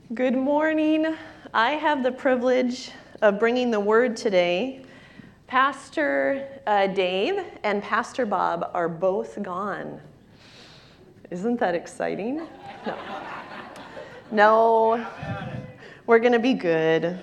Good morning. I have the privilege of bringing the word today. Pastor Dave and Pastor Bob are both gone. Isn't that exciting? No, we're going to be good.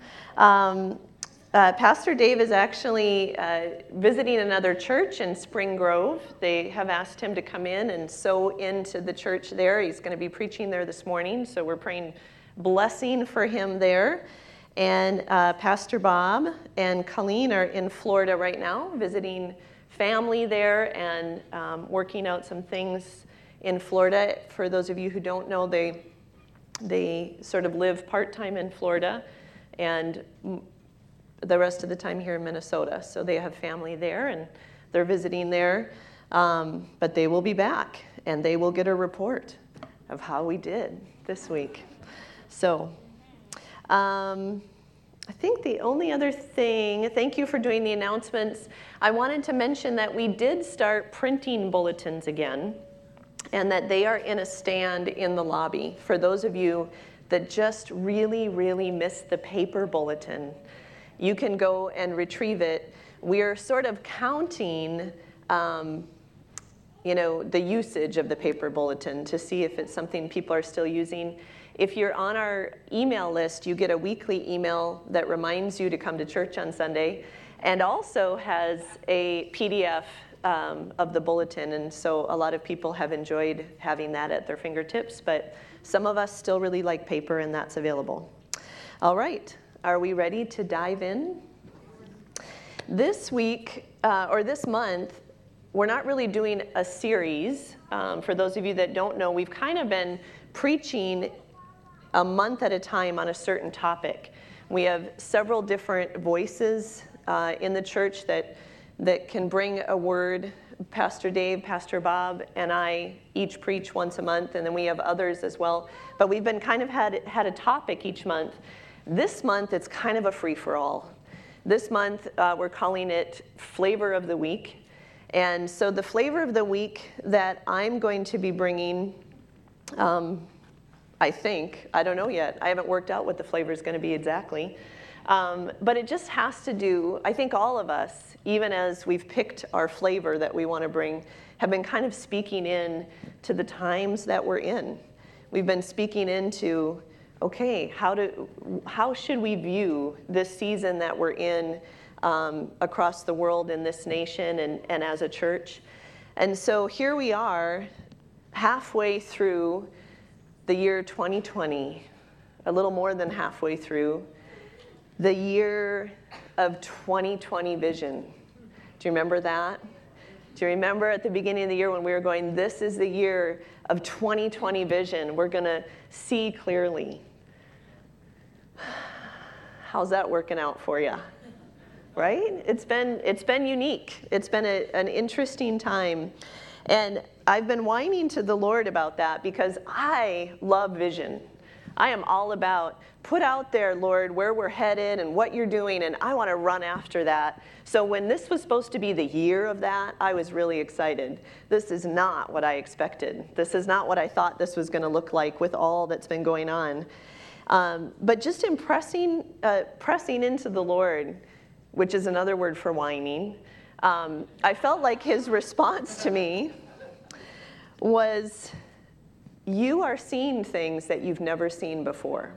Pastor Dave is actually visiting another church in Spring Grove. They have asked him to come in and sow into the church there. He's going to be preaching there this morning, so we're praying blessing for him there. And Pastor Bob and Colleen are in Florida right now, visiting family there and working out some things in Florida. For those of you who don't know, they sort of live part-time in Florida and the rest of the time here in Minnesota. So they have family there and they're visiting there. But they will be back and they will get a report of how we did this week. So I think the only other thing, thank you for doing the announcements. I wanted to mention that we did start printing bulletins again and that they are in a stand in the lobby. For those of you that just really, really missed the paper bulletin, you can go and retrieve it. We're sort of counting the usage of the paper bulletin to see if it's something people are still using. If you're on our email list, you get a weekly email that reminds you to come to church on Sunday and also has a PDF of the bulletin. And so a lot of people have enjoyed having that at their fingertips, but some of us still really like paper, and that's available. All right, are we ready to dive in? This week, or this month, we're not really doing a series. For those of you that don't know, we've kind of been preaching a month at a time on a certain topic. We have several different voices in the church that can bring a word. Pastor Dave, Pastor Bob, and I each preach once a month, and then we have others as well. But we've been kind of had a topic each month. This month, it's kind of a free-for-all. This month, we're calling it Flavor of the Week. And so the flavor of the week that I'm going to be bringing, I don't know yet. I haven't worked out what the flavor is going to be exactly. But it just has to do, I think all of us, even as we've picked our flavor that we want to bring, have been kind of speaking in to the times that we're in. We've been speaking into, okay, how should we view this season that we're in across the world in this nation and as a church? And so here we are, halfway through the year 2020, a little more than halfway through, the year of 2020 vision. Do you remember that? Do you remember at the beginning of the year when we were going, this is the year of 2020 vision. We're going to see clearly. How's that working out for you? Right? It's been unique. It's been an interesting time. And I've been whining to the Lord about that because I love vision. I am all about put out there, Lord, where we're headed and what you're doing, and I want to run after that. So when this was supposed to be the year of that, I was really excited. This is not what I expected. This is not what I thought this was going to look like with all that's been going on. But just pressing into the Lord, which is another word for whining, I felt like his response to me was, you are seeing things that you've never seen before.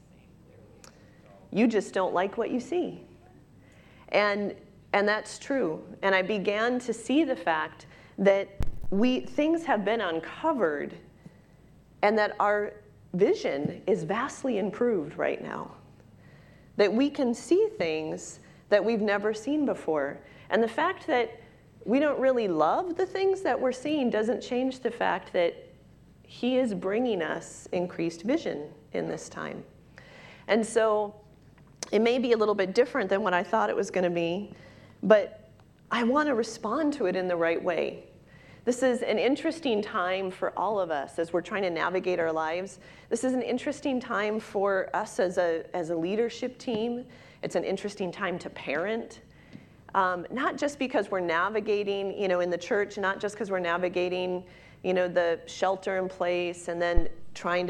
You just don't like what you see. And that's true. And I began to see the fact that things have been uncovered and that our vision is vastly improved right now. That we can see things that we've never seen before. And the fact that we don't really love the things that we're seeing doesn't change the fact that he is bringing us increased vision in this time. And so it may be a little bit different than what I thought it was going to be, but I want to respond to it in the right way. This is an interesting time for all of us as we're trying to navigate our lives. This is an interesting time for us as a leadership team. It's an interesting time to parent. Not just because we're navigating, in the church, not just because we're navigating, the shelter in place and then trying to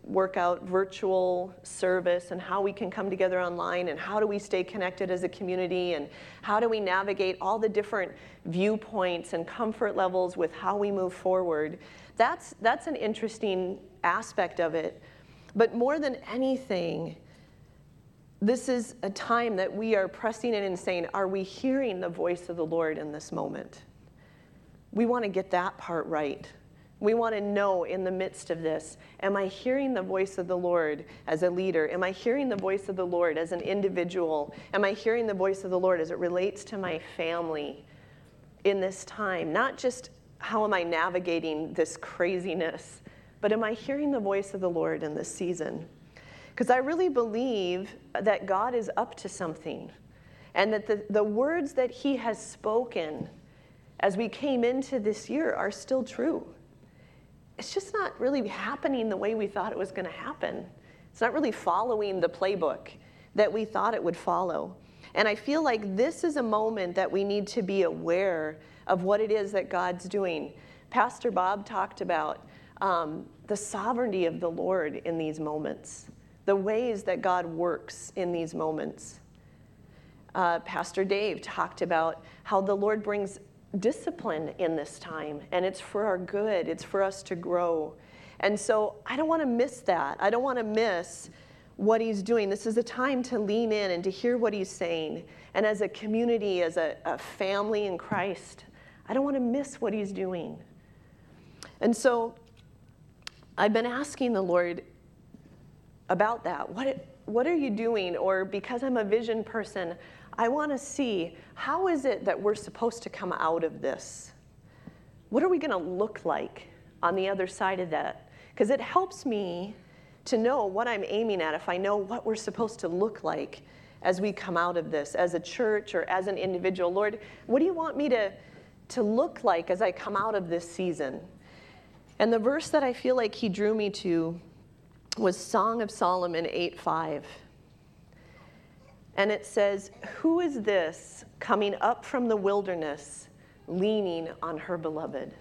work out virtual service and how we can come together online and how do we stay connected as a community and how do we navigate all the different viewpoints and comfort levels with how we move forward. That's an interesting aspect of it. But more than anything, this is a time that we are pressing in and saying, are we hearing the voice of the Lord in this moment? We want to get that part right. We want to know in the midst of this, am I hearing the voice of the Lord as a leader? Am I hearing the voice of the Lord as an individual? Am I hearing the voice of the Lord as it relates to my family in this time? Not just how am I navigating this craziness, but am I hearing the voice of the Lord in this season? Because I really believe that God is up to something and that the words that he has spoken as we came into this year are still true. It's just not really happening the way we thought it was going to happen. It's not really following the playbook that we thought it would follow. And I feel like this is a moment that we need to be aware of what it is that God's doing. Pastor Bob talked about the sovereignty of the Lord in these moments, the ways that God works in these moments. Pastor Dave talked about how the Lord brings discipline in this time, and it's for our good. It's for us to grow. And so I don't want to miss that. I don't want to miss what he's doing. This is a time to lean in and to hear what he's saying. And as a community, as a family in Christ, I don't want to miss what he's doing. And so I've been asking the Lord about that. What are you doing? Or because I'm a vision person, I want to see, how is it that we're supposed to come out of this? What are we going to look like on the other side of that? Because it helps me to know what I'm aiming at if I know what we're supposed to look like as we come out of this, as a church or as an individual. Lord, what do you want me to look like as I come out of this season? And the verse that I feel like he drew me to was Song of Solomon 8:5. And it says, who is this coming up from the wilderness, leaning on her beloved?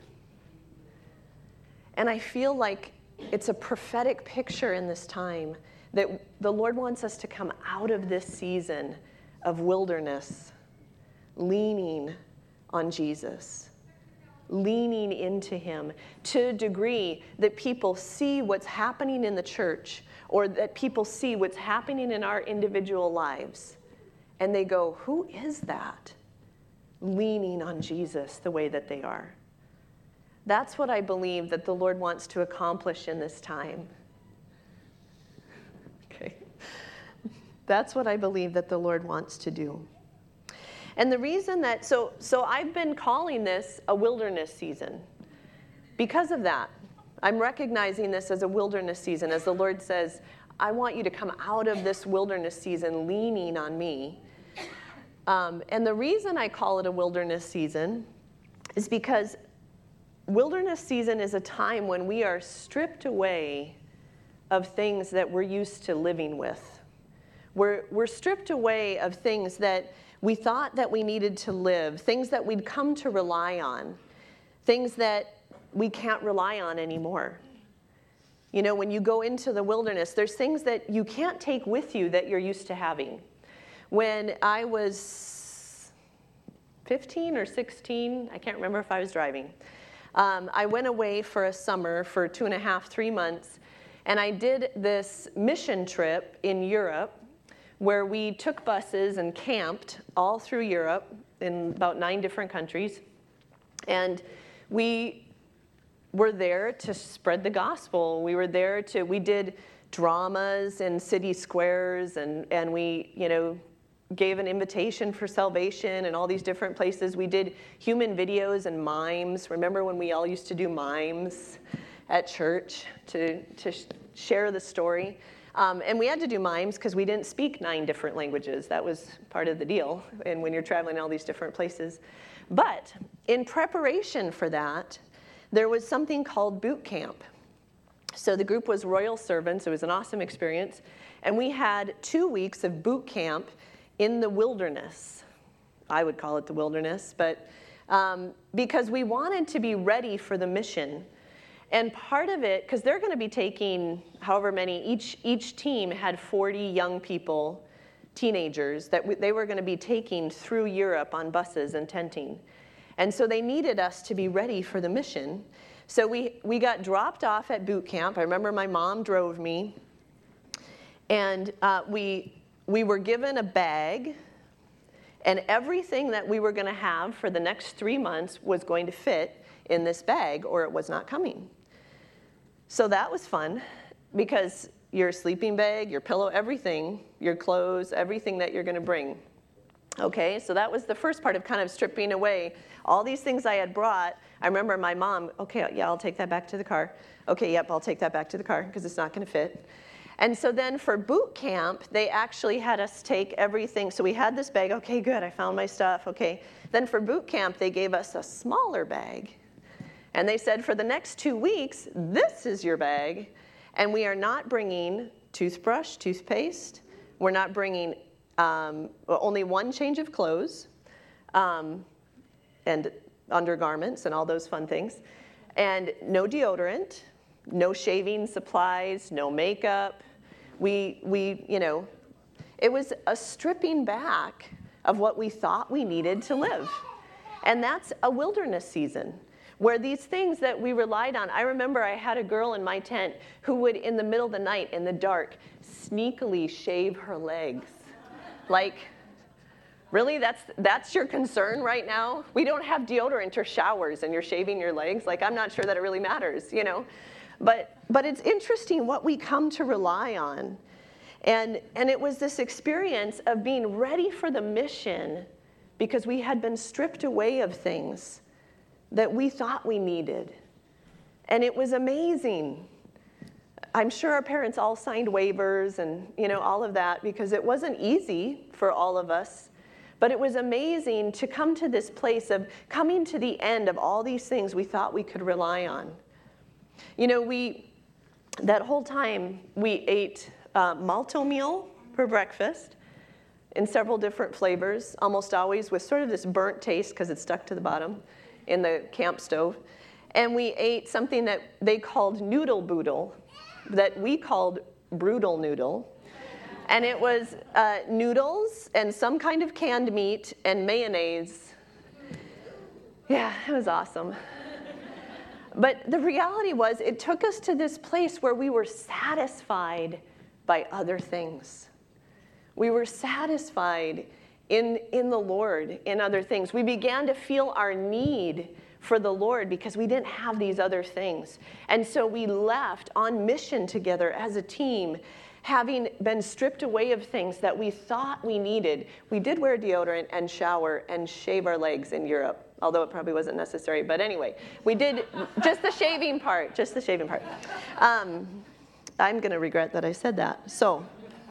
And I feel like it's a prophetic picture in this time that the Lord wants us to come out of this season of wilderness, leaning on Jesus, leaning into him to a degree that people see what's happening in the church or that people see what's happening in our individual lives. And they go, who is that? Leaning on Jesus the way that they are. That's what I believe that the Lord wants to accomplish in this time. Okay. That's what I believe that the Lord wants to do. And the reason that, so I've been calling this a wilderness season because of that. I'm recognizing this as a wilderness season, as the Lord says, I want you to come out of this wilderness season leaning on me. And the reason I call it a wilderness season is because wilderness season is a time when we are stripped away of things that we're used to living with. We're stripped away of things that we thought that we needed to live, things that we'd come to rely on, things that we can't rely on anymore. You know, when you go into the wilderness, there's things that you can't take with you that you're used to having. When I was 15 or 16, I can't remember if I was driving, I went away for a summer for 2.5, 3 months, and I did this mission trip in Europe where we took buses and camped all through Europe in about 9 different countries. And we were there to spread the gospel. We did dramas in city squares, and we, gave an invitation for salvation in all these different places. We did human videos and mimes. Remember when we all used to do mimes at church to share the story? And we had to do mimes because we didn't speak 9 different languages. That was part of the deal, and when you're traveling all these different places. But in preparation for that, there was something called boot camp. So the group was Royal Servants. It was an awesome experience. And we had 2 weeks of boot camp in the wilderness. I would call it the wilderness, but because we wanted to be ready for the mission. And part of it, because they're going to be taking however many, each team had 40 young people, teenagers, that they were going to be taking through Europe on buses and tenting. And so they needed us to be ready for the mission. So we got dropped off at boot camp. I remember my mom drove me. And we were given a bag. And everything that we were going to have for the next 3 months was going to fit in this bag, or it was not coming. So that was fun, because your sleeping bag, your pillow, everything, your clothes, everything that you're going to bring. Okay, so that was the first part of kind of stripping away all these things I had brought. I remember my mom, okay, yeah, I'll take that back to the car. Okay, yep, I'll take that back to the car because it's not going to fit. And so then for boot camp, they actually had us take everything. So we had this bag. Okay, good, I found my stuff. Okay. Then for boot camp, they gave us a smaller bag. And they said, for the next 2 weeks, this is your bag. And we are not bringing toothbrush, toothpaste. We're not bringing only one change of clothes and undergarments and all those fun things. And no deodorant, no shaving supplies, no makeup. We it was a stripping back of what we thought we needed to live. And that's a wilderness season, where these things that we relied on. I remember I had a girl in my tent who would, in the middle of the night, in the dark, sneakily shave her legs. Like, really, that's your concern right now? We don't have deodorant or showers and you're shaving your legs? Like, I'm not sure that it really matters, But it's interesting what we come to rely on. And it was this experience of being ready for the mission because we had been stripped away of things that we thought we needed. And it was amazing. I'm sure our parents all signed waivers and all of that, because it wasn't easy for all of us. But it was amazing to come to this place of coming to the end of all these things we thought we could rely on. That whole time we ate malto meal for breakfast in several different flavors, almost always with sort of this burnt taste because it stuck to the bottom in the camp stove. And we ate something that they called noodle boodle, that we called brutal noodle. And it was noodles and some kind of canned meat and mayonnaise. Yeah, it was awesome. But the reality was, it took us to this place where we were satisfied by other things. We were satisfied in the Lord, in other things. We began to feel our need for the Lord because we didn't have these other things. And so we left on mission together as a team, having been stripped away of things that we thought we needed. We did wear deodorant and shower and shave our legs in Europe, although it probably wasn't necessary. But anyway, we did just the shaving part, I'm going to regret that I said that. So,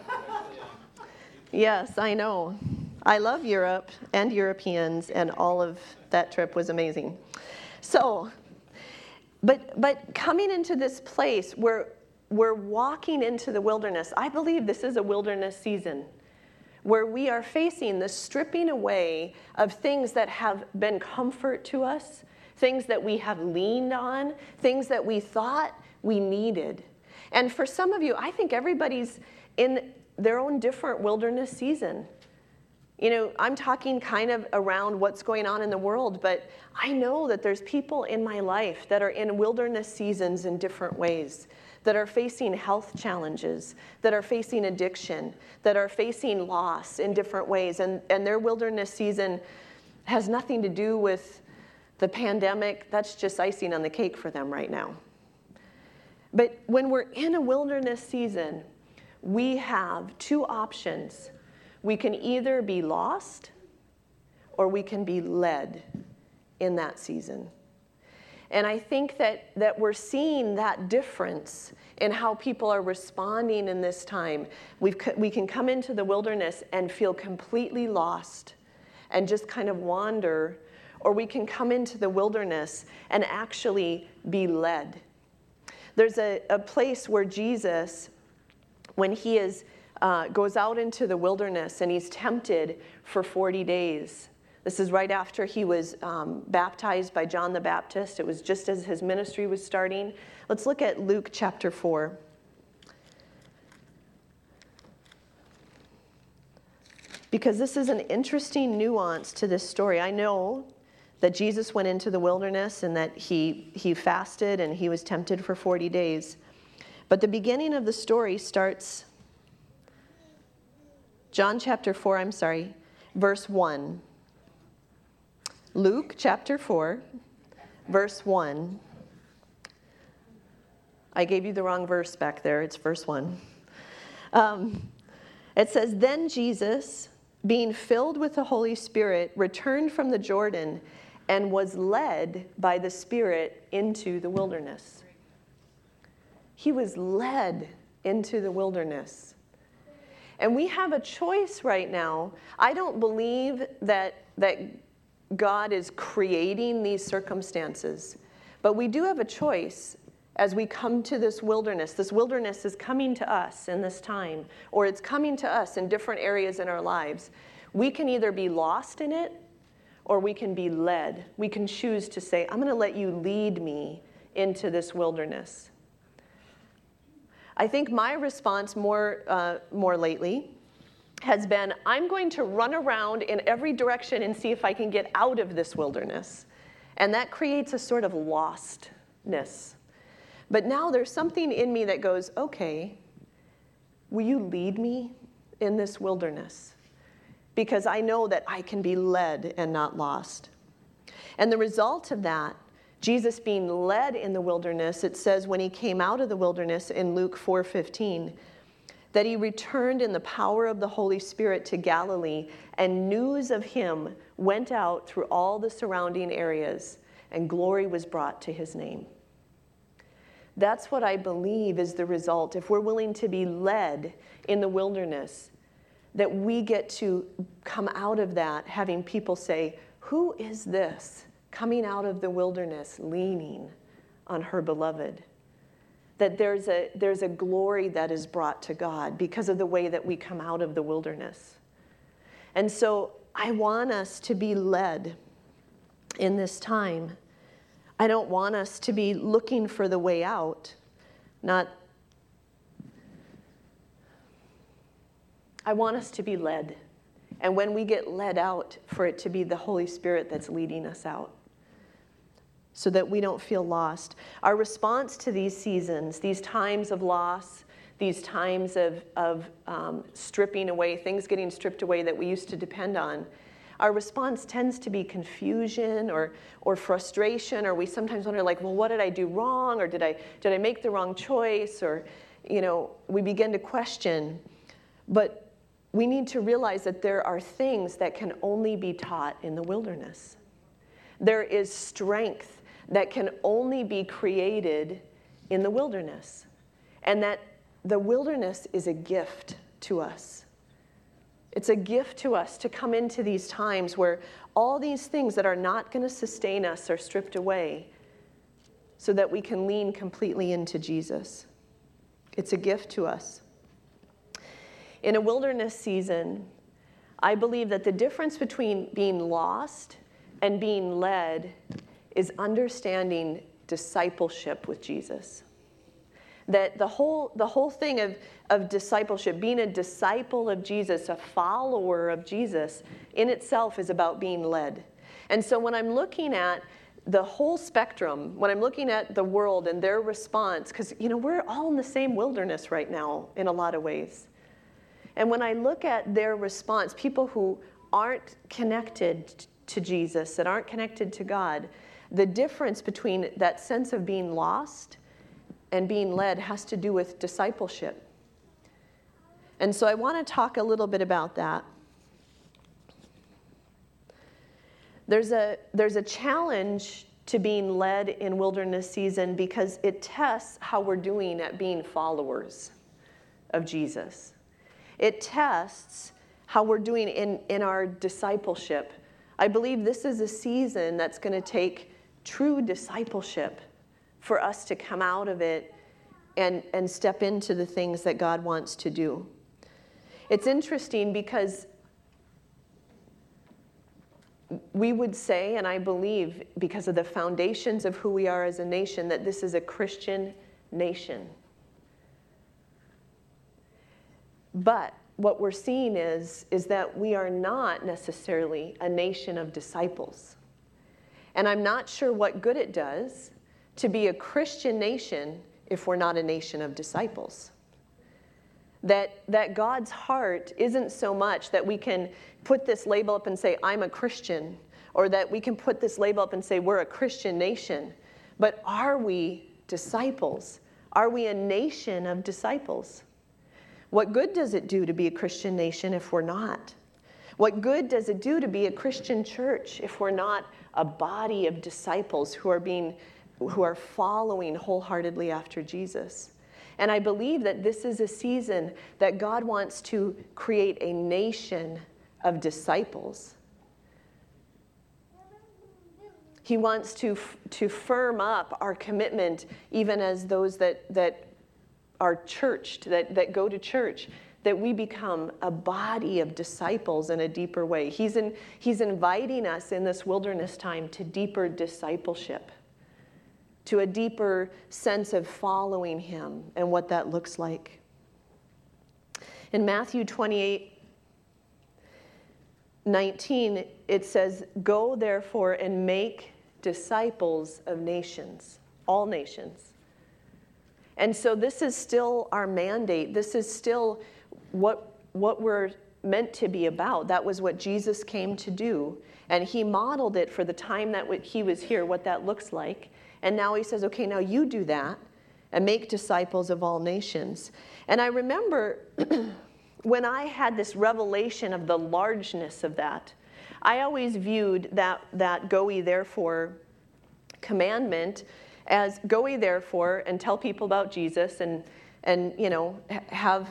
yes, I know. I love Europe and Europeans, and all of that trip was amazing. So, but coming into this place where we're walking into the wilderness, I believe this is a wilderness season where we are facing the stripping away of things that have been comfort to us, things that we have leaned on, things that we thought we needed. And for some of you, I think everybody's in their own different wilderness season. I'm talking kind of around what's going on in the world, but I know that there's people in my life that are in wilderness seasons in different ways, that are facing health challenges, that are facing addiction, that are facing loss in different ways. And their wilderness season has nothing to do with the pandemic. That's just icing on the cake for them right now. But when we're in a wilderness season, we have two options. We can either be lost or we can be led in that season. And I think that we're seeing that difference in how people are responding in this time. We can come into the wilderness and feel completely lost and just kind of wander, or we can come into the wilderness and actually be led. There's a place where Jesus, when he goes out into the wilderness and he's tempted for 40 days. This is right after he was baptized by John the Baptist. It was just as his ministry was starting. Let's look at Luke chapter 4. Because this is an interesting nuance to this story. I know that Jesus went into the wilderness and that he fasted and he was tempted for 40 days. But the beginning of the story starts, John chapter 4, verse 1. Luke chapter 4, verse 1. I gave you the wrong verse back there. It's verse 1. It says, "Then Jesus, being filled with the Holy Spirit, returned from the Jordan and was led by the Spirit into the wilderness." He was led into the wilderness. And we have a choice right now. I don't believe that God is creating these circumstances, but we do have a choice as we come to this wilderness. This wilderness is coming to us in this time, or it's coming to us in different areas in our lives. We can either be lost in it, or we can be led. We can choose to say, I'm going to let you lead me into this wilderness. I think my response more lately has been, I'm going to run around in every direction and see if I can get out of this wilderness. And that creates a sort of lostness. But now there's something in me that goes, okay, will you lead me in this wilderness? Because I know that I can be led and not lost. And the result of that, Jesus being led in the wilderness, it says when he came out of the wilderness in Luke 4:15, that he returned in the power of the Holy Spirit to Galilee, and news of him went out through all the surrounding areas, and glory was brought to his name. That's what I believe is the result. If we're willing to be led in the wilderness, that we get to come out of that having people say, who is this coming out of the wilderness leaning on her beloved? That there's a glory that is brought to God because of the way that we come out of the wilderness. And so I want us to be led in this time. I don't want us to be looking for the way out, I want us to be led. And when we get led out, for it to be the Holy Spirit that's leading us out, so that we don't feel lost. Our response to these seasons, these times of loss, these times of stripping away, things getting stripped away that we used to depend on, our response tends to be confusion or frustration, or we sometimes wonder, like, well, what did I do wrong? Or did I make the wrong choice? Or, we begin to question. But we need to realize that there are things that can only be taught in the wilderness. There is strength that can only be created in the wilderness. And that the wilderness is a gift to us. It's a gift to us to come into these times where all these things that are not going to sustain us are stripped away so that we can lean completely into Jesus. It's a gift to us. In a wilderness season, I believe that the difference between being lost and being led is understanding discipleship with Jesus. That the whole thing of discipleship, being a disciple of Jesus, a follower of Jesus, in itself is about being led. And so when I'm looking at the whole spectrum, when I'm looking at the world and their response, because we're all in the same wilderness right now in a lot of ways. And when I look at their response, people who aren't connected to Jesus, that aren't connected to God, the difference between that sense of being lost and being led has to do with discipleship. And so I want to talk a little bit about that. There's a challenge to being led in wilderness season because it tests how we're doing at being followers of Jesus. It tests how we're doing in our discipleship. I believe this is a season that's going to take true discipleship for us to come out of it and step into the things that God wants to do. It's interesting because we would say, and I believe because of the foundations of who we are as a nation, that this is a Christian nation. But what we're seeing is that we are not necessarily a nation of disciples. And I'm not sure what good it does to be a Christian nation if we're not a nation of disciples. That God's heart isn't so much that we can put this label up and say, I'm a Christian, or that we can put this label up and say, we're a Christian nation. But are we disciples? Are we a nation of disciples? What good does it do to be a Christian nation if we're not? What good does it do to be a Christian church if we're not a body of disciples who are following wholeheartedly after Jesus? And I believe that this is a season that God wants to create a nation of disciples. He wants to firm up our commitment, even as those that are churched, that go to church, that we become a body of disciples in a deeper way. He's inviting us in this wilderness time to deeper discipleship, to a deeper sense of following him and what that looks like. In Matthew 28:19, it says, "Go therefore and make disciples of nations," all nations. And so this is still our mandate. This is still what we're meant to be about. That was what Jesus came to do. And he modeled it for the time that he was here, what that looks like. And now he says, okay, now you do that and make disciples of all nations. And I remember when I had this revelation of the largeness of that, I always viewed that go ye therefore commandment as go ye therefore and tell people about Jesus and you know, have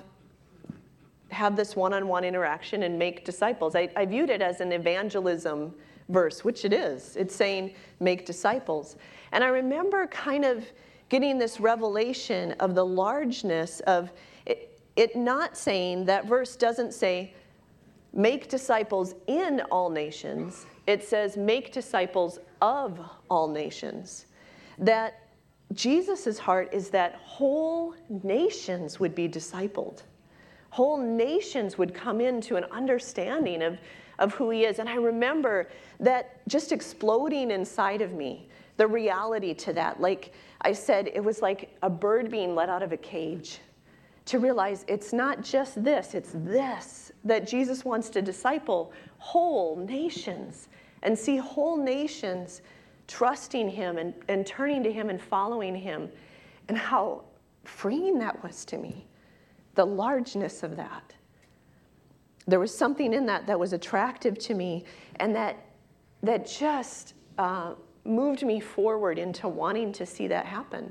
this one-on-one interaction and make disciples. I viewed it as an evangelism verse, which it is. It's saying make disciples. And I remember kind of getting this revelation of the largeness of it not saying, that verse doesn't say make disciples in all nations. It says make disciples of all nations. That Jesus' heart is that whole nations would be discipled. Whole nations would come into an understanding of who he is. And I remember that just exploding inside of me, the reality to that. Like I said, it was like a bird being let out of a cage. To realize it's not just this, it's this, that Jesus wants to disciple whole nations and see whole nations trusting him and turning to him and following him, and how freeing that was to me, the largeness of that. There was something in that was attractive to me, and that just moved me forward into wanting to see that happen.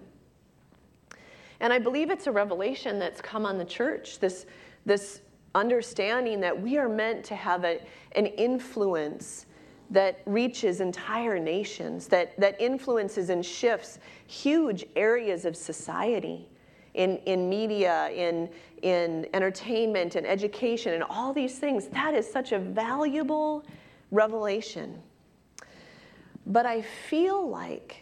And I believe it's a revelation that's come on the church, this understanding that we are meant to have an influence that reaches entire nations, that influences and shifts huge areas of society, in media, in entertainment and education and all these things. That is such a valuable revelation. But I feel like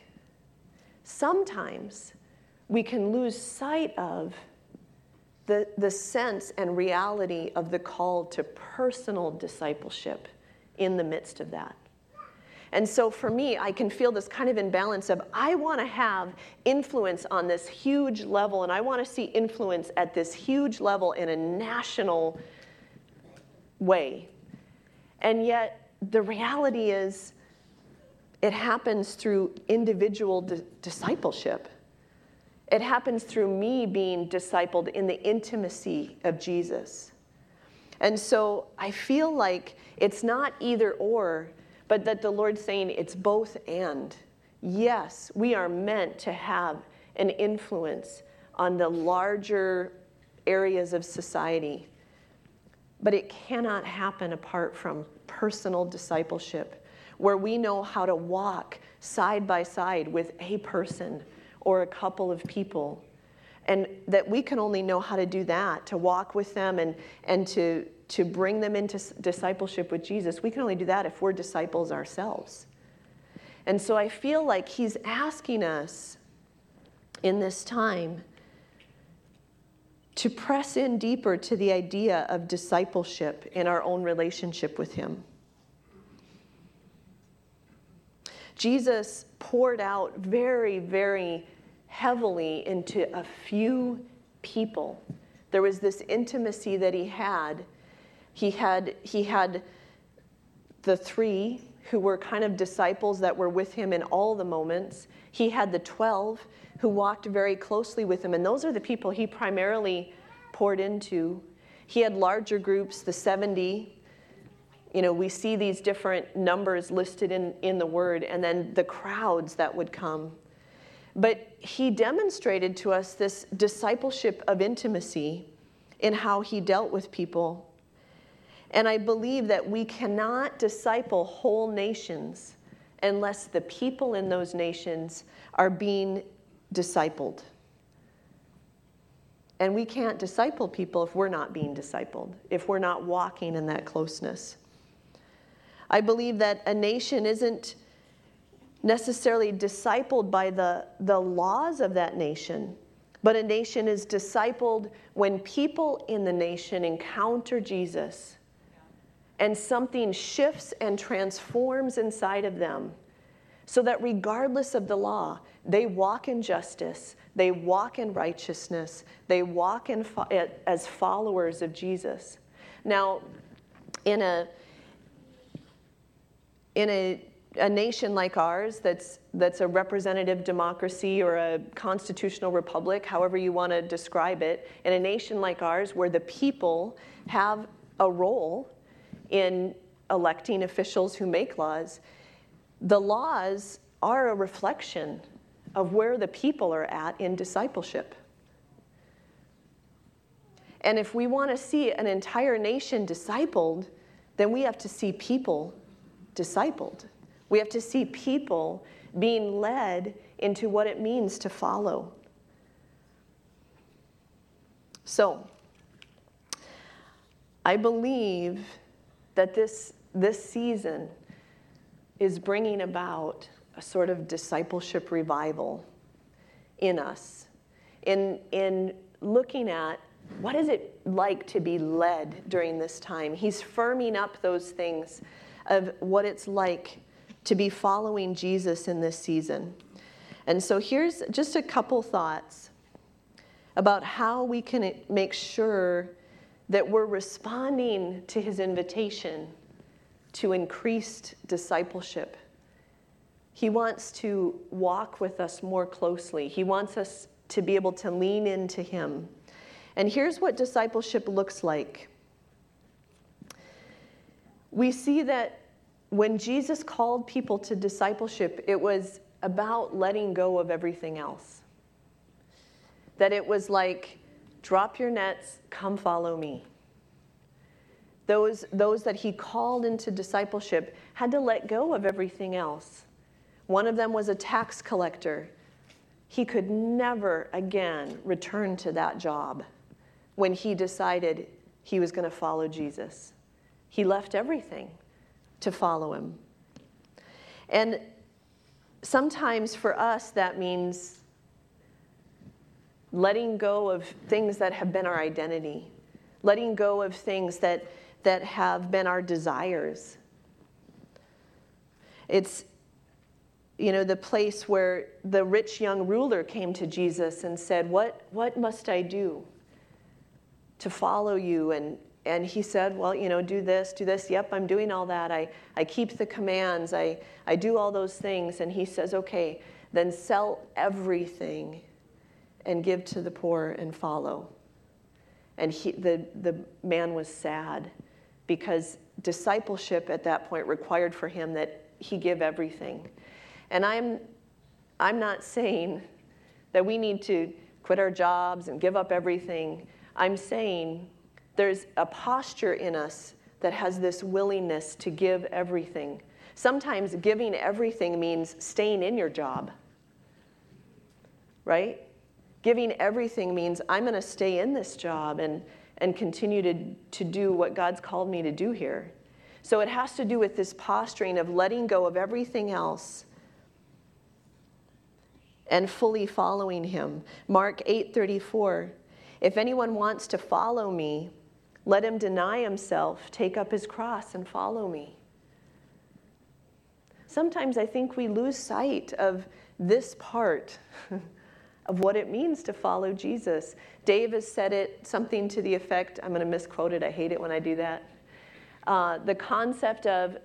sometimes we can lose sight of the sense and reality of the call to personal discipleship in the midst of that. And so for me, I can feel this kind of imbalance of I want to have influence on this huge level, and I want to see influence at this huge level in a national way. And yet the reality is it happens through individual discipleship. It happens through me being discipled in the intimacy of Jesus. And so I feel like it's not either or, but that the Lord's saying it's both and. Yes, we are meant to have an influence on the larger areas of society, but it cannot happen apart from personal discipleship, where we know how to walk side by side with a person or a couple of people And that we can only know how to do that, to walk with them and to bring them into discipleship with Jesus. We can only do that if we're disciples ourselves. And so I feel like he's asking us in this time to press in deeper to the idea of discipleship in our own relationship with him. Jesus poured out very, very heavily into a few people. There was this intimacy that he had. He had the 3 who were kind of disciples that were with him in all the moments. He had the 12 who walked very closely with him, and those are the people he primarily poured into. He had larger groups, the 70. We see these different numbers listed in the Word, and then the crowds that would come. But he demonstrated to us this discipleship of intimacy in how he dealt with people. And I believe that we cannot disciple whole nations unless the people in those nations are being discipled. And we can't disciple people if we're not being discipled, if we're not walking in that closeness. I believe that a nation isn't necessarily discipled by the laws of that nation, but a nation is discipled when people in the nation encounter Jesus and something shifts and transforms inside of them, so that regardless of the law, they walk in justice, they walk in righteousness, they walk as followers of Jesus. Now, in a nation like ours that's a representative democracy or a constitutional republic, however you want to describe it, in a nation like ours where the people have a role in electing officials who make laws, the laws are a reflection of where the people are at in discipleship. And if we want to see an entire nation discipled, then we have to see people discipled. We have to see people being led into what it means to follow. So, I believe that this season is bringing about a sort of discipleship revival in us, in looking at what is it like to be led during this time. He's firming up those things of what it's like to be following Jesus in this season. And so here's just a couple thoughts about how we can make sure that we're responding to his invitation to increased discipleship. He wants to walk with us more closely. He wants us to be able to lean into him. And here's what discipleship looks like. We see that when Jesus called people to discipleship, it was about letting go of everything else. That it was like, drop your nets, come follow me. Those that he called into discipleship had to let go of everything else. One of them was a tax collector. He could never again return to that job when he decided he was going to follow Jesus. He left everything to follow him. And sometimes for us that means letting go of things that have been our identity, letting go of things that have been our desires. It's, the place where the rich young ruler came to Jesus and said, what must I do to follow you? And he said, well, do this. Yep, I'm doing all that. I keep the commands. I do all those things. And he says, okay, then sell everything and give to the poor and follow. And the man was sad because discipleship at that point required for him that he give everything. And I'm not saying that we need to quit our jobs and give up everything. I'm saying there's a posture in us that has this willingness to give everything. Sometimes giving everything means staying in your job, right? Giving everything means I'm going to stay in this job and continue to do what God's called me to do here. So it has to do with this posturing of letting go of everything else and fully following him. Mark 8:34, if anyone wants to follow me, let him deny himself, take up his cross, and follow me. Sometimes I think we lose sight of this part of what it means to follow Jesus. Dave has said it, something to the effect, I'm going to misquote it, I hate it when I do that. The concept of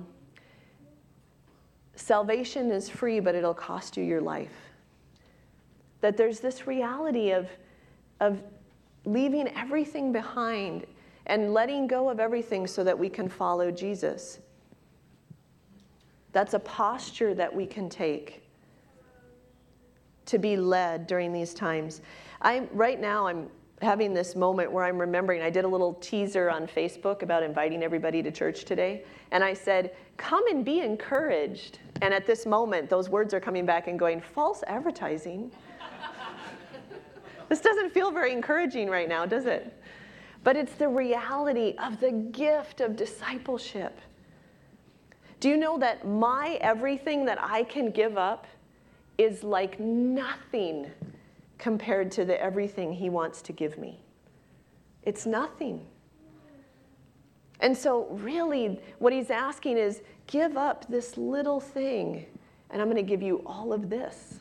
salvation is free, but it'll cost you your life. That there's this reality of leaving everything behind and letting go of everything so that we can follow Jesus. That's a posture that we can take to be led during these times. Right now I'm having this moment where I'm remembering, I did a little teaser on Facebook about inviting everybody to church today, and I said, come and be encouraged. And at this moment, those words are coming back and going, false advertising. This doesn't feel very encouraging right now, does it? But it's the reality of the gift of discipleship. Do you know that my everything that I can give up is like nothing compared to the everything he wants to give me? It's nothing. And so really what he's asking is, give up this little thing and I'm going to give you all of this.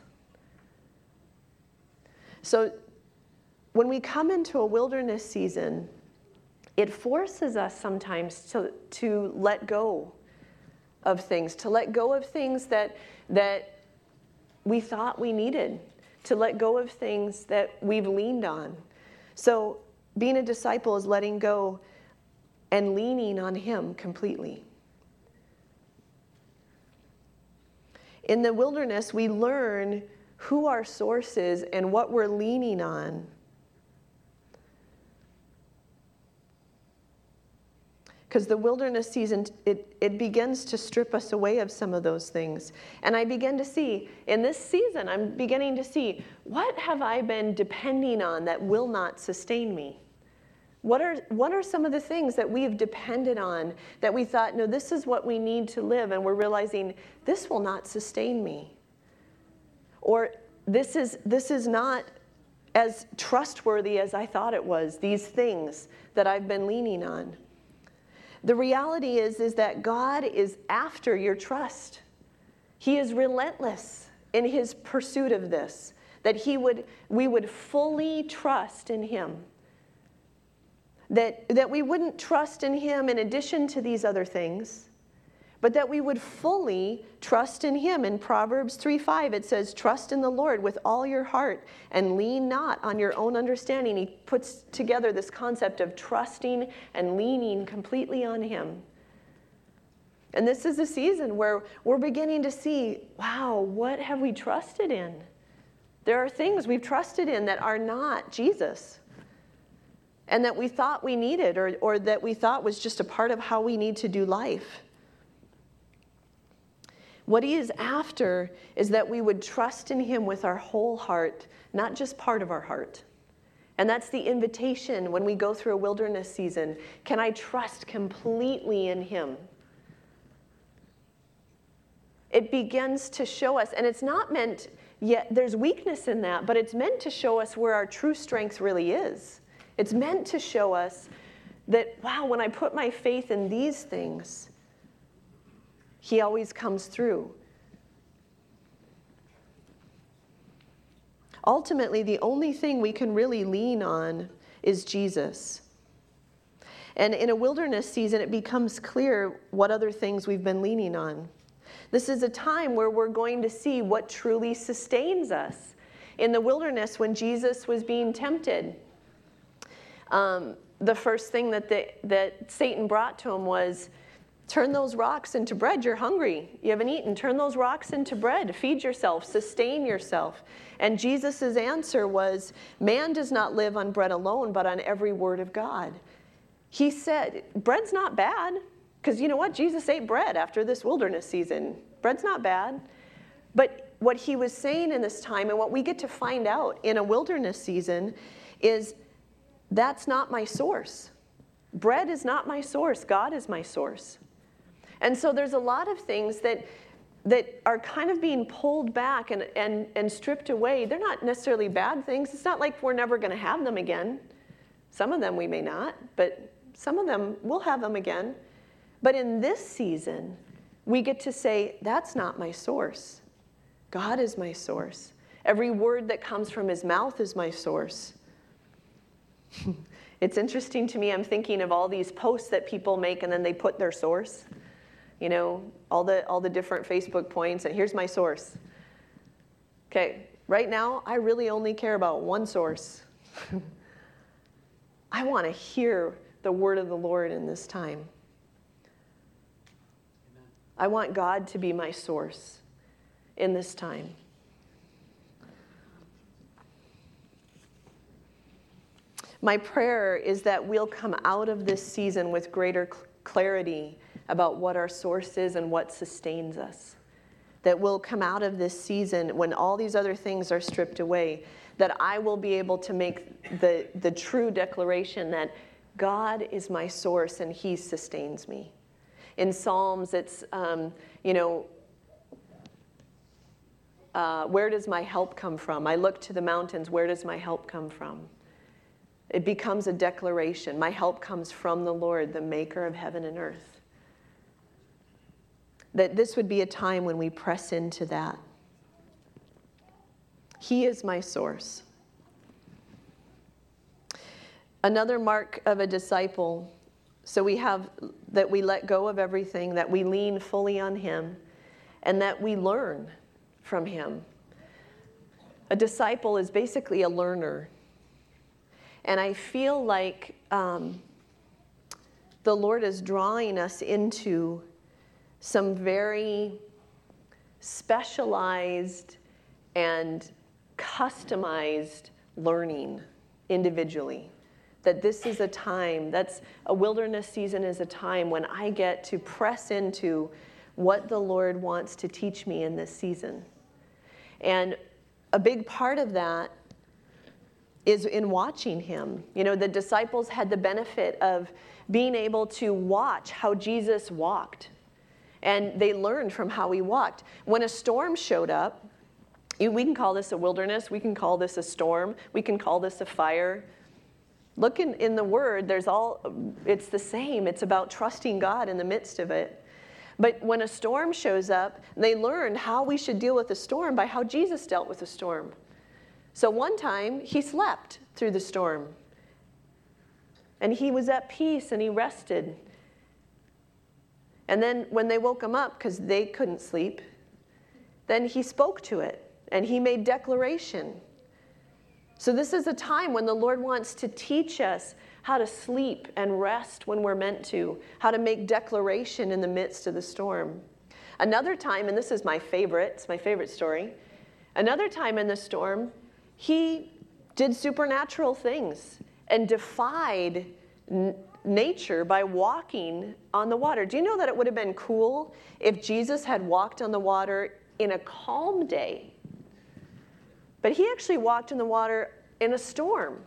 So when we come into a wilderness season, it forces us sometimes to let go of things, to let go of things that we thought we needed, to let go of things that we've leaned on. So being a disciple is letting go and leaning on him completely. In the wilderness, we learn who our source is and what we're leaning on. Because the wilderness season, it begins to strip us away of some of those things. And I begin to see, in this season, I'm beginning to see, what have I been depending on that will not sustain me? What are some of the things that we've depended on that we thought, no, this is what we need to live, and we're realizing this will not sustain me? Or this is not as trustworthy as I thought it was, these things that I've been leaning on. The reality is that God is after your trust. He is relentless in his pursuit of this, that we would fully trust in him. That we wouldn't trust in him in addition to these other things, but that we would fully trust in him. In Proverbs 3:5, it says, trust in the Lord with all your heart and lean not on your own understanding. He puts together this concept of trusting and leaning completely on him. And this is a season where we're beginning to see, wow, what have we trusted in? There are things we've trusted in that are not Jesus, and that we thought we needed, or that we thought was just a part of how we need to do life. What he is after is that we would trust in him with our whole heart, not just part of our heart. And that's the invitation when we go through a wilderness season. Can I trust completely in him? It begins to show us, and it's not meant, yet there's weakness in that, but it's meant to show us where our true strength really is. It's meant to show us that, wow, when I put my faith in these things, he always comes through. Ultimately, the only thing we can really lean on is Jesus. And in a wilderness season, it becomes clear what other things we've been leaning on. This is a time where we're going to see what truly sustains us. In the wilderness, when Jesus was being tempted, the first thing that Satan brought to him was, turn those rocks into bread. You're hungry. You haven't eaten. Turn those rocks into bread. Feed yourself. Sustain yourself. And Jesus' answer was, man does not live on bread alone, but on every word of God. He said, bread's not bad. Because you know what? Jesus ate bread after this wilderness season. Bread's not bad. But what he was saying in this time, and what we get to find out in a wilderness season, is that's not my source. Bread is not my source. God is my source. And so there's a lot of things that are kind of being pulled back and stripped away. They're not necessarily bad things. It's not like we're never going to have them again. Some of them we may not, but some of them we'll have them again. But in this season, we get to say, that's not my source. God is my source. Every word that comes from his mouth is my source. It's interesting to me, I'm thinking of all these posts that people make and then they put their source. You know, all the different Facebook points, and here's my source. Okay, right now, I really only care about one source. I want to hear the word of the Lord in this time. Amen. I want God to be my source in this time. My prayer is that we'll come out of this season with greater clarity about what our source is and what sustains us. That we'll come out of this season when all these other things are stripped away, that I will be able to make the true declaration that God is my source and he sustains me. In Psalms, it's, where does my help come from? I look to the mountains, where does my help come from? It becomes a declaration. My help comes from the Lord, the maker of heaven and earth. That this would be a time when we press into that. He is my source. Another mark of a disciple, so we have that we let go of everything, that we lean fully on him, and that we learn from him. A disciple is basically a learner. And I feel like the Lord is drawing us into some very specialized and customized learning individually. That this is a time, that's a wilderness season is a time when I get to press into what the Lord wants to teach me in this season. And a big part of that is in watching him. You know, the disciples had the benefit of being able to watch how Jesus walked. And they learned from how he walked. When a storm showed up, we can call this a wilderness, we can call this a storm, we can call this a fire. Look in the word, it's the same. It's about trusting God in the midst of it. But when a storm shows up, they learned how we should deal with a storm by how Jesus dealt with a storm. So one time, he slept through the storm. And he was at peace and he rested. And then when they woke him up, because they couldn't sleep, then he spoke to it and he made declaration. So this is a time when the Lord wants to teach us how to sleep and rest when we're meant to, how to make declaration in the midst of the storm. Another time, and this is my favorite, it's my favorite story. Another time in the storm, he did supernatural things and defied nature by walking on the water. Do you know that it would have been cool if Jesus had walked on the water in a calm day? But he actually walked in the water in a storm.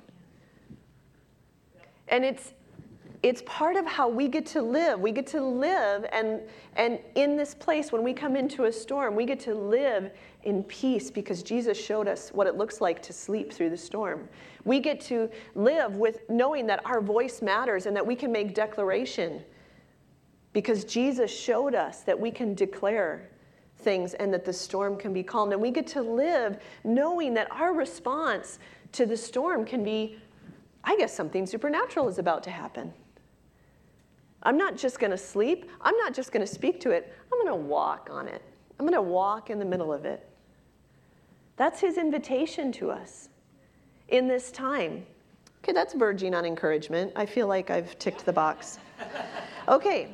And it's part of how we get to live. We get to live, and in this place, when we come into a storm, we get to live in peace because Jesus showed us what it looks like to sleep through the storm. We get to live with knowing that our voice matters and that we can make declaration because Jesus showed us that we can declare things and that the storm can be calmed. And we get to live knowing that our response to the storm can be, I guess something supernatural is about to happen. I'm not just going to sleep. I'm not just going to speak to it. I'm going to walk on it. I'm going to walk in the middle of it. That's his invitation to us in this time. Okay, that's verging on encouragement. I feel like I've ticked the box. Okay.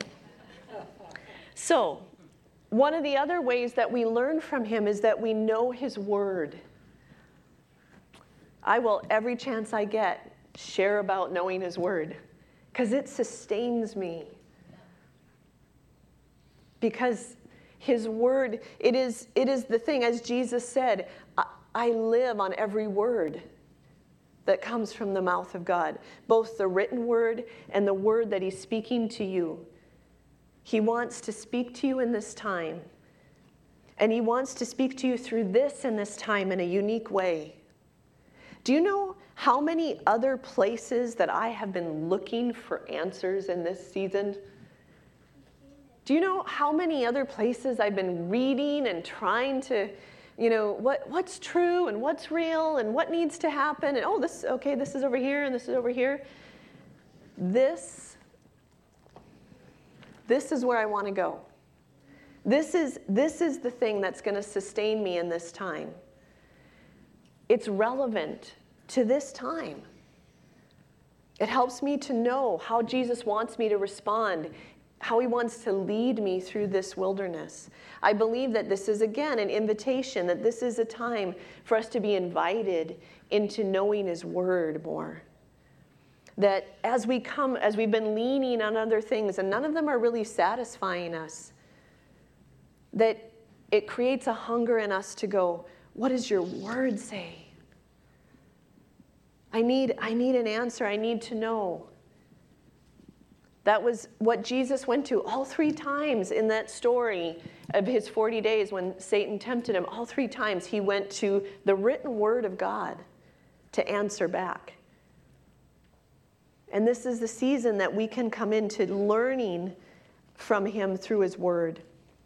So, one of the other ways that we learn from him is that we know his word. I will, every chance I get, share about knowing his word because it sustains me. Because His word, it is the thing, as Jesus said, I live on every word that comes from the mouth of God, both the written word and the word that he's speaking to you. He wants to speak to you in this time. And he wants to speak to you through this in this time in a unique way. Do you know how many other places that I have been looking for answers in this season? Do you know how many other places I've been reading and trying to, what's true and what's real and what needs to happen? And this is over here and this is over here. This is where I want to go. This is the thing that's going to sustain me in this time. It's relevant to this time. It helps me to know how Jesus wants me to respond, how he wants to lead me through this wilderness. I believe that this is, again, an invitation, that this is a time for us to be invited into knowing his word more. That as we've been leaning on other things, and none of them are really satisfying us, that it creates a hunger in us to go, what does your word say? I need an answer. I need to know. That was what Jesus went to all 3 times in that story of his 40 days when Satan tempted him. All 3 times he went to the written word of God to answer back. And this is the season that we can come into learning from him through his word.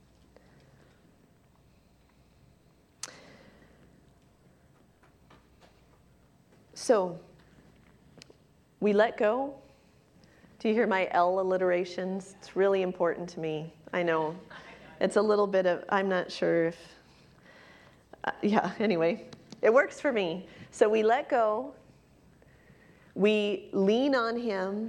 So, we let go. Do you hear my L alliterations? It's really important to me. I know. It's a little bit of, I'm not sure if, anyway. It works for me. So we let go. We lean on him.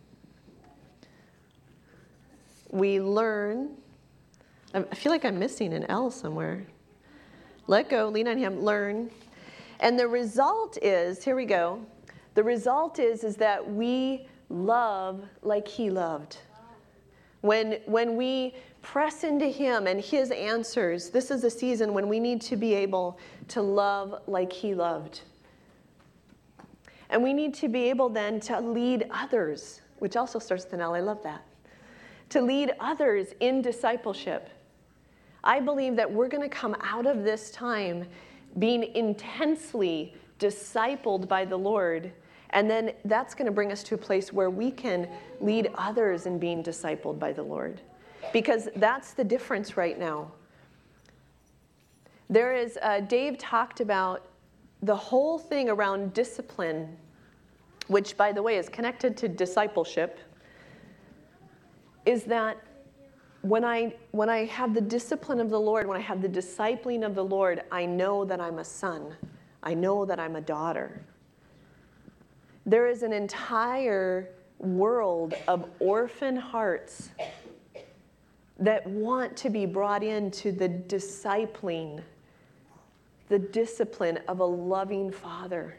We learn. I feel like I'm missing an L somewhere. Let go, lean on him, learn. And the result is, here we go. The result is that we love like he loved. When we press into him and his answers, this is a season when we need to be able to love like he loved. And we need to be able then to lead others, which also starts with an L, I love that. To lead others in discipleship. I believe that we're going to come out of this time being intensely discipled by the Lord, and then that's going to bring us to a place where we can lead others in being discipled by the Lord. Because that's the difference right now. There is, Dave talked about the whole thing around discipline, which, by the way, is connected to discipleship, is that when I have the discipline of the Lord, when I have the discipling of the Lord, I know that I'm a son. I know that I'm a daughter. There is an entire world of orphan hearts that want to be brought into the discipling, the discipline of a loving Father,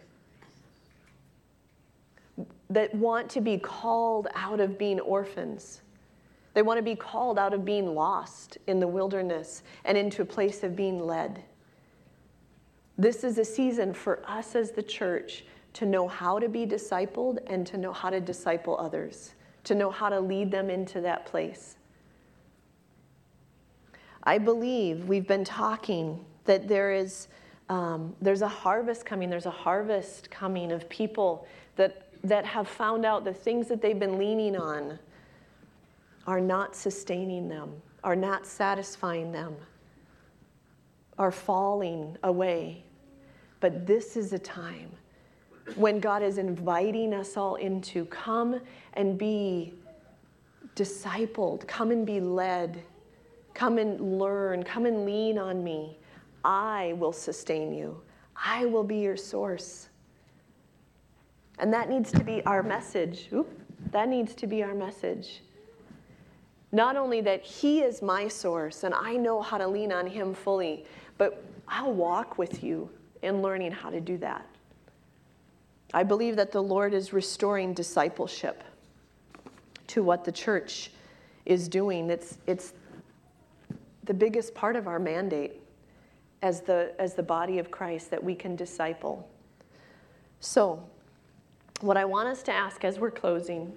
that want to be called out of being orphans. They want to be called out of being lost in the wilderness and into a place of being led. This is a season for us as the church to know how to be discipled and to know how to disciple others, to know how to lead them into that place. I believe we've been talking that there's a harvest coming. There's a harvest coming of people that have found out the things that they've been leaning on are not sustaining them, are not satisfying them, are falling away. But this is a time when God is inviting us all into, come and be discipled, come and be led, come and learn, come and lean on me. I will sustain you. I will be your source. And that needs to be our message. That needs to be our message. Not only that he is my source and I know how to lean on him fully, but I'll walk with you in learning how to do that. I believe that the Lord is restoring discipleship to what the church is doing. the biggest part of our mandate as the body of Christ, that we can disciple. So, what I want us to ask as we're closing,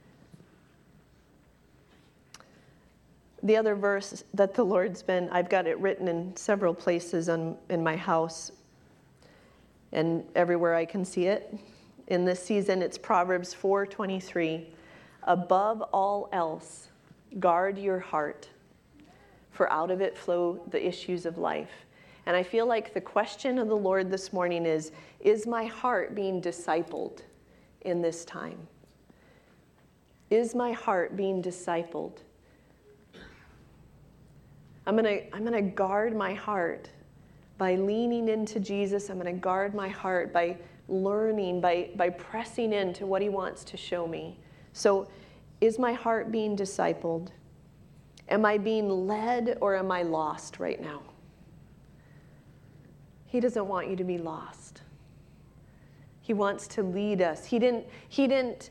the other verse that the Lord's been, I've got it written in several places in my house and everywhere I can see it. In this season, it's Proverbs 4:23. Above all else, guard your heart, for out of it flow the issues of life. And I feel like the question of the Lord this morning is my heart being discipled in this time? Is my heart being discipled? I'm gonna guard my heart by leaning into Jesus. I'm gonna guard my heart by learning, by pressing into what he wants to show me. So, is my heart being discipled? Am I being led, or am I lost right now? He doesn't want you to be lost. He wants to lead us. He didn't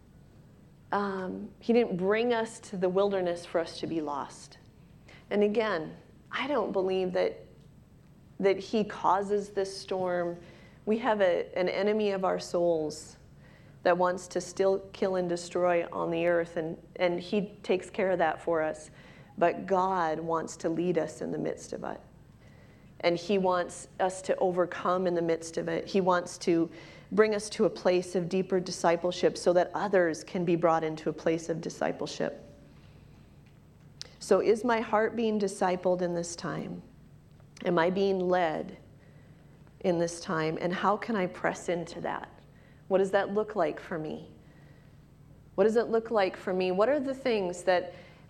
bring us to the wilderness for us to be lost. And again, I don't believe that he causes this storm. We have an enemy of our souls that wants to still kill and destroy on the earth, and he takes care of that for us. But God wants to lead us in the midst of it. And he wants us to overcome in the midst of it. He wants to bring us to a place of deeper discipleship so that others can be brought into a place of discipleship. So is my heart being discipled in this time? Am I being led in this time? And how can I press into that? What does that look like for me? What does it look like for me? What are the things that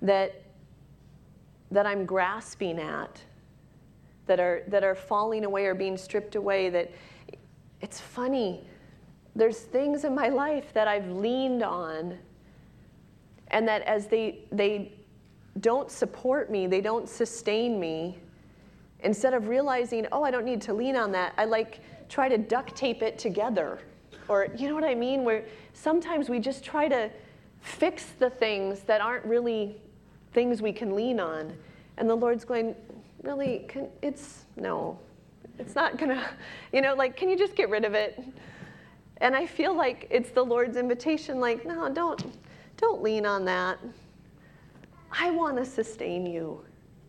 I'm grasping at that are falling away or being stripped away? That it's funny. There's things in my life that I've leaned on, and that as they don't support me, they don't sustain me, instead of realizing, oh, I don't need to lean on that, I try to duct tape it together. Or, you know what I mean? Where sometimes we just try to fix the things that aren't really things we can lean on. And the Lord's going, really, it's not gonna, can you just get rid of it? And I feel like it's the Lord's invitation, no, don't lean on that. I want to sustain you.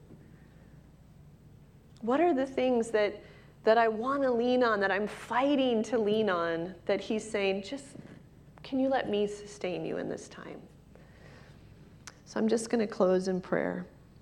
What are the things that I want to lean on, that I'm fighting to lean on, that he's saying, just, can you let me sustain you in this time? So I'm just going to close in prayer.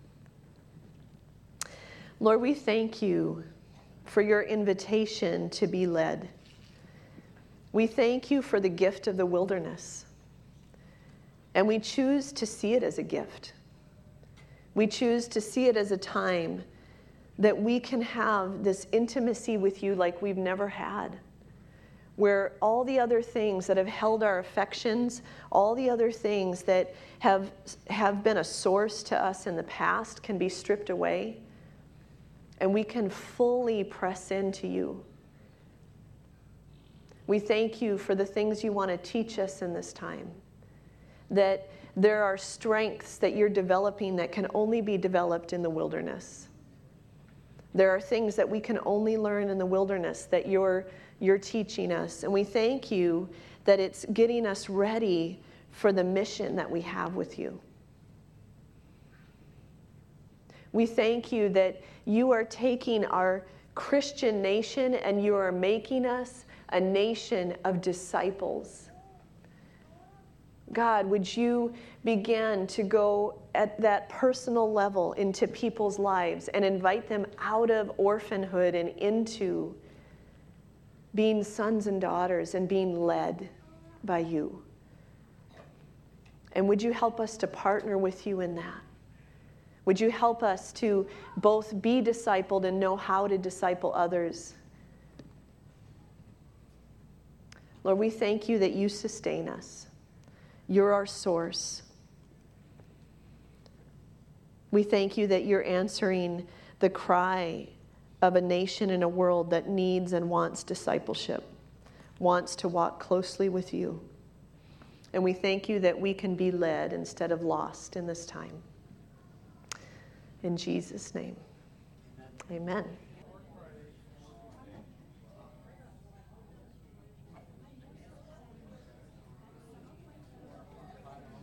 Lord, we thank you for your invitation to be led. We thank you for the gift of the wilderness. And we choose to see it as a gift. We choose to see it as a time that we can have this intimacy with you like we've never had, where all the other things that have held our affections, all the other things that have been a source to us in the past can be stripped away, and we can fully press into you. We thank you for the things you want to teach us in this time, that there are strengths that you're developing that can only be developed in the wilderness. There are things that we can only learn in the wilderness that you're teaching us. And we thank you that it's getting us ready for the mission that we have with you. We thank you that you are taking our Christian nation and you are making us a nation of disciples. God, would you begin to go at that personal level into people's lives and invite them out of orphanhood and into being sons and daughters and being led by you? And would you help us to partner with you in that? Would you help us to both be discipled and know how to disciple others? Lord, we thank you that you sustain us. You're our source. We thank you that you're answering the cry of a nation and a world that needs and wants discipleship, wants to walk closely with you. And we thank you that we can be led instead of lost in this time. In Jesus' name, amen.